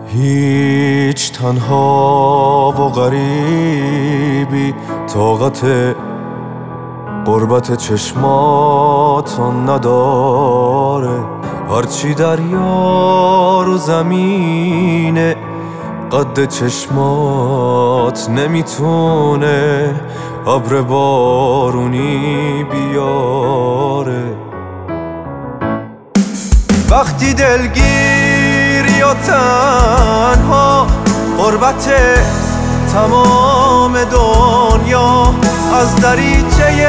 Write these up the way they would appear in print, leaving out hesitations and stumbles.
هیچ تنها و غریبی طاقت قربت چشماتون نداره. هرچی دریا رو زمینه قد چشمات نمیتونه ابر بارونی بیاره. وقتی دلگیری و تنها غربت تمام دنیا از دریچه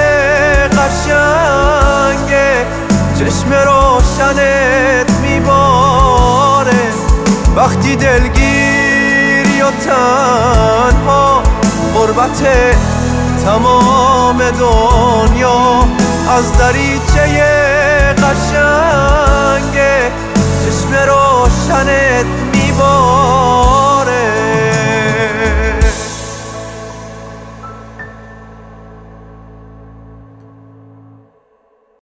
قشنگ چشم روشنت میباره. وقتی دلگیری و تنها غربت تمام دنیا از دریچه قشنگ چشم روشنت میباره.